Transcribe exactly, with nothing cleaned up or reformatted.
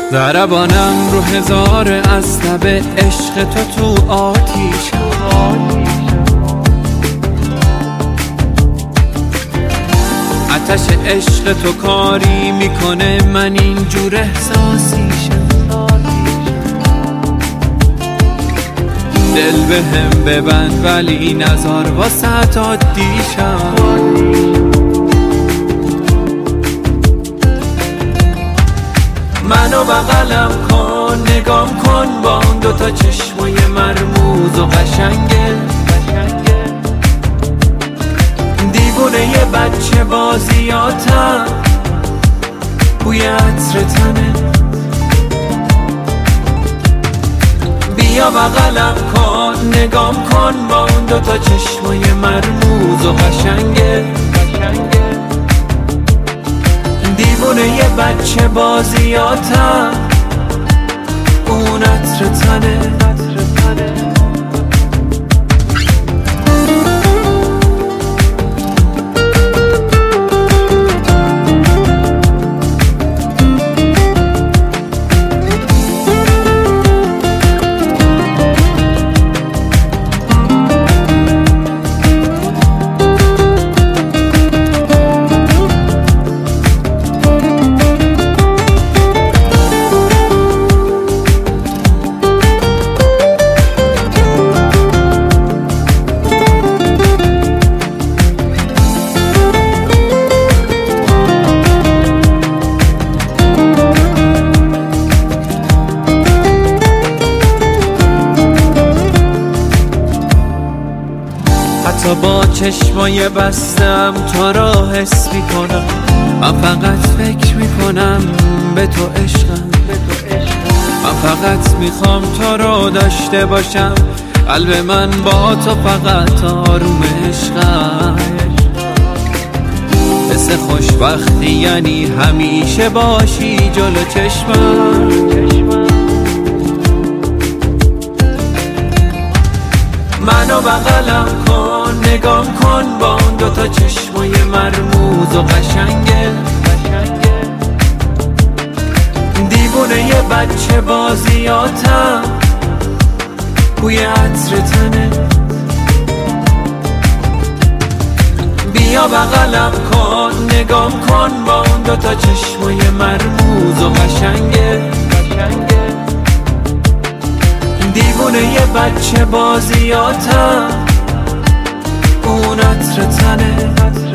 ضربانم رو هزار اسلحه عشق تو تو آتیشم. آتش عشق تو کاری میکنه من اینجور احساسیشم. دل به هم ببند ولی نزار واسه عادیشم. منو بغلم کن نگام کن با اون دوتا چشمای مرموز و قشنگه. دیوونه یه بچه بازیاتم بوی عطر تنه. بیا بغلم کن نگام کن با اون دوتا چشمای مرموز و قشنگه. دیوونه یه بچه بازیاتم اون عطر تنه. حتی با چشمای بستم تو را حس میکنم. من فقط فکر میکنم به تو عشقم. من فقط میخوام تو رو داشته باشم. قلب من با تو فقط آروم عشقم. مثل خوشبختی یعنی همیشه باشی جلو چشمم. منو بغلم کن نگام کن با اون دوتا چشمای مرموز و قشنگه. دیوونه یه بچه بازیاتم بوی عطر تنه. بیا بغلم کن نگام کن با اون دوتا چشمای مرموز و قشنگه. دیوونه یه بچه بازیاتم اون عطر تنه.